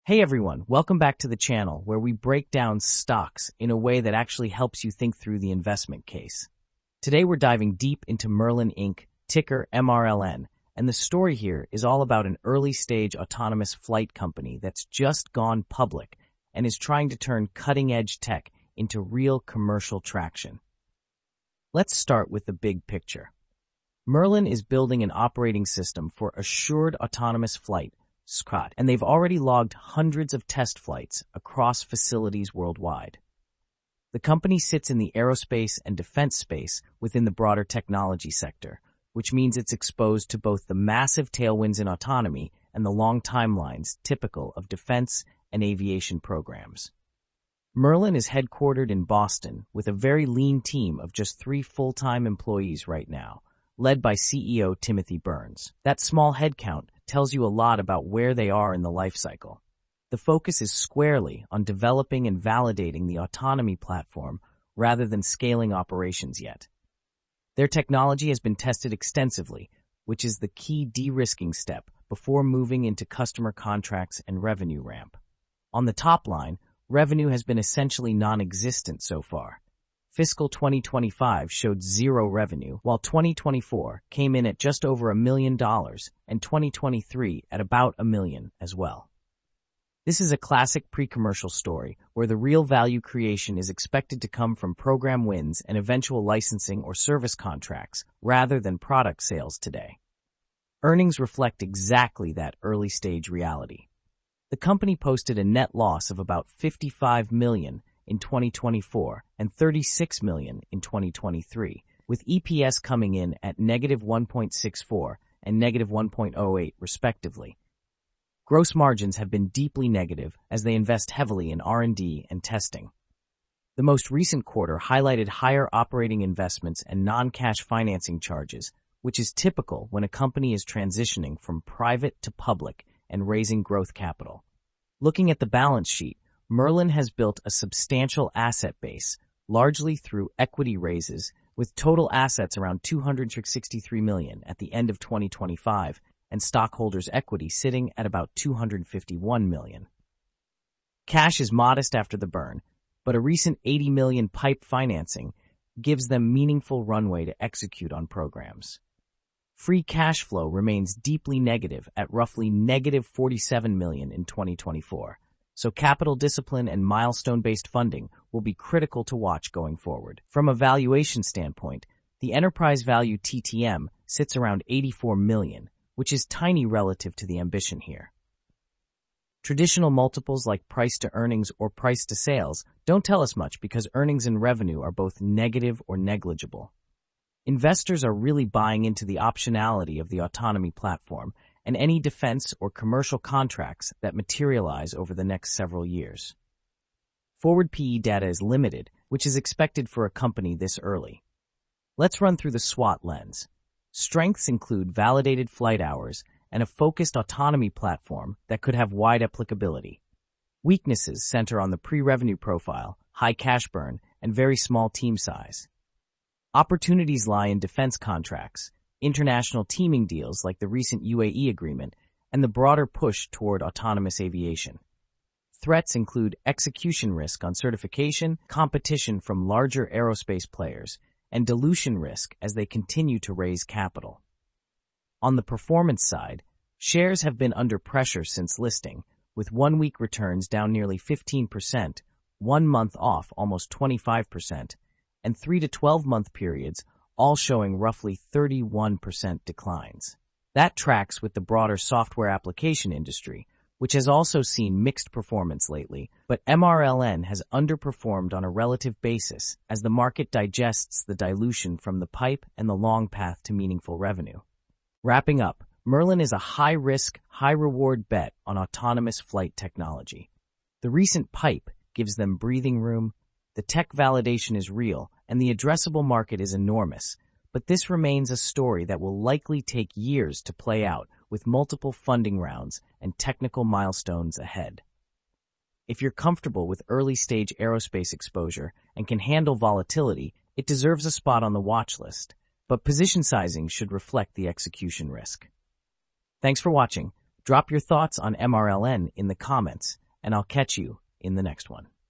Hey everyone, welcome back to the channel where we break down stocks in a way that actually helps you think through the investment case. Today we're diving deep into Merlin Inc., ticker MRLN, and the story here is all about an early-stage autonomous flight company that's just gone public and is trying to turn cutting-edge tech into real commercial traction. Let's start with the big picture. Merlin is building an operating system for assured autonomous flight, SCAT, and they've already logged hundreds of test flights across facilities worldwide. The company sits in the aerospace and defense space within the broader technology sector, which means it's exposed to both the massive tailwinds in autonomy and the long timelines typical of defense and aviation programs. Merlin is headquartered in Boston with a very lean team of just 3 full-time employees right now, led by CEO Timothy Burns. That small headcount tells you a lot about where they are in the life cycle. The focus is squarely on developing and validating the autonomy platform rather than scaling operations yet. Their technology has been tested extensively, which is the key de-risking step before moving into customer contracts and revenue ramp. On the top line, revenue has been essentially non-existent so far. Fiscal 2025 showed zero revenue, while 2024 came in at just over $1 million and 2023 at about $1 million as well. This is a classic pre-commercial story where the real value creation is expected to come from program wins and eventual licensing or service contracts rather than product sales today. Earnings reflect exactly that early-stage reality. The company posted a net loss of about $55 million in 2024 and $36 million in 2023, with EPS coming in at negative 1.64 and negative 1.08 respectively. Gross margins have been deeply negative as they invest heavily in R&D and testing. The most recent quarter highlighted higher operating investments and non-cash financing charges, which is typical when a company is transitioning from private to public and raising growth capital. Looking at the balance sheet, Merlin has built a substantial asset base, largely through equity raises, with total assets around $263 million at the end of 2025 and stockholders' equity sitting at about $251 million. Cash is modest after the burn, but a recent $80 million PIPE financing gives them meaningful runway to execute on programs. Free cash flow remains deeply negative at roughly negative $47 million in 2024. So capital discipline and milestone-based funding will be critical to watch going forward. From a valuation standpoint, the enterprise value TTM sits around $84 million, which is tiny relative to the ambition here. Traditional multiples like price to earnings or price to sales don't tell us much because earnings and revenue are both negative or negligible. Investors are really buying into the optionality of the autonomy platform and any defense or commercial contracts that materialize over the next several years. Forward PE data is limited, which is expected for a company this early. Let's run through the SWOT lens. Strengths include validated flight hours and a focused autonomy platform that could have wide applicability. Weaknesses center on the pre-revenue profile, high cash burn, and very small team size. Opportunities lie in defense contracts, international teaming deals like the recent UAE agreement, and the broader push toward autonomous aviation. Threats include execution risk on certification, competition from larger aerospace players, and dilution risk as they continue to raise capital. On the performance side, shares have been under pressure since listing, with 1-week returns down nearly 15%, 1 month off almost 25%, and 3 to 12-month periods all showing roughly 31% declines. That tracks with the broader software application industry, which has also seen mixed performance lately, but MRLN has underperformed on a relative basis as the market digests the dilution from the PIPE and the long path to meaningful revenue. Wrapping up, Merlin is a high-risk, high-reward bet on autonomous flight technology. The recent PIPE gives them breathing room, the tech validation is real, and the addressable market is enormous, but this remains a story that will likely take years to play out with multiple funding rounds and technical milestones ahead. If you're comfortable with early-stage aerospace exposure and can handle volatility, it deserves a spot on the watch list, but position sizing should reflect the execution risk. Thanks for watching. Drop your thoughts on MRLN in the comments, and I'll catch you in the next one.